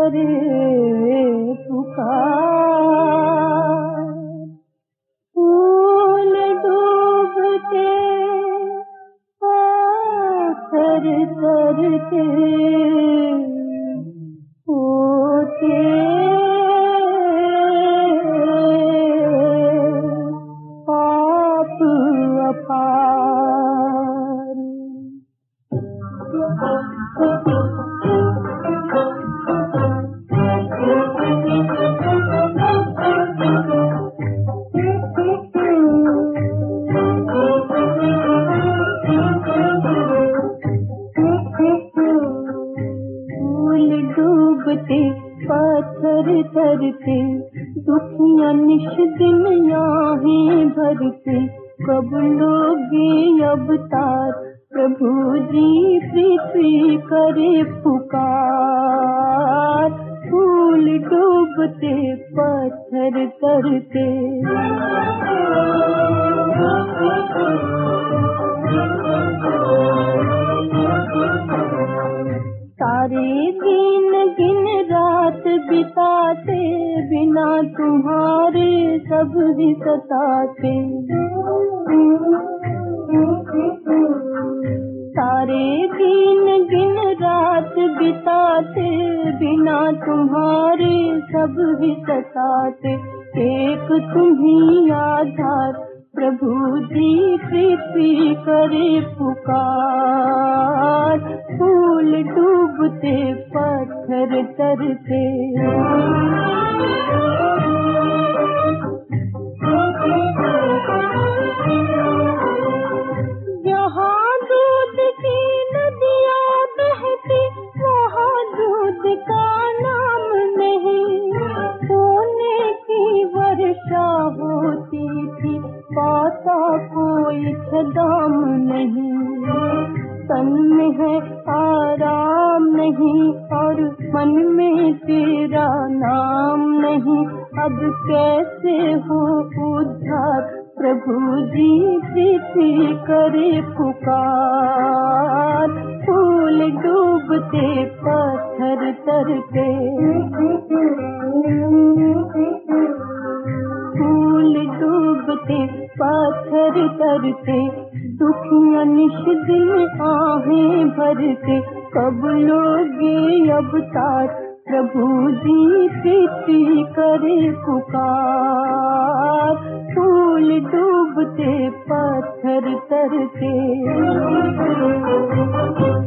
करे पुकार। फूल डूबते पाथर तरते होते पाप अपार। फूल डूबते पत्थर तरते दुखियां निश दिन आहें भरते कब लोगे अवतार प्रभु जी पृथ्वी करे पुकार। फूल डूबते पत्थर तरते सारे दिन गिन रात बिताते बिना तुम्हारे सब ही सताते। सारे दिन गिन रात बिताते बिना तुम्हारे सब ही सताते। एक तुम्ही आधार प्रभु जी पृथ्वी करे पुकार। फूल डूबते पत्थर तरते जहाँ दूध की नदियाँ बहती वहाँ दूध का नाम नहीं। सोने की वर्षा होती थी पाता कोई छदाम नहीं। तन में है आराम नहीं और मन में तेरा नाम नहीं। अब कैसे हो उद्धार प्रभु जी पृथ्वी करे पुकार। फूल डूबते पत्थर तरते फूल डूबते पत्थर तरते दुखियां निश दिन आहें भरते कब लोगे अवतार प्रभु जी पृथ्वी करे पुकार। फूल डूबते पत्थर तरते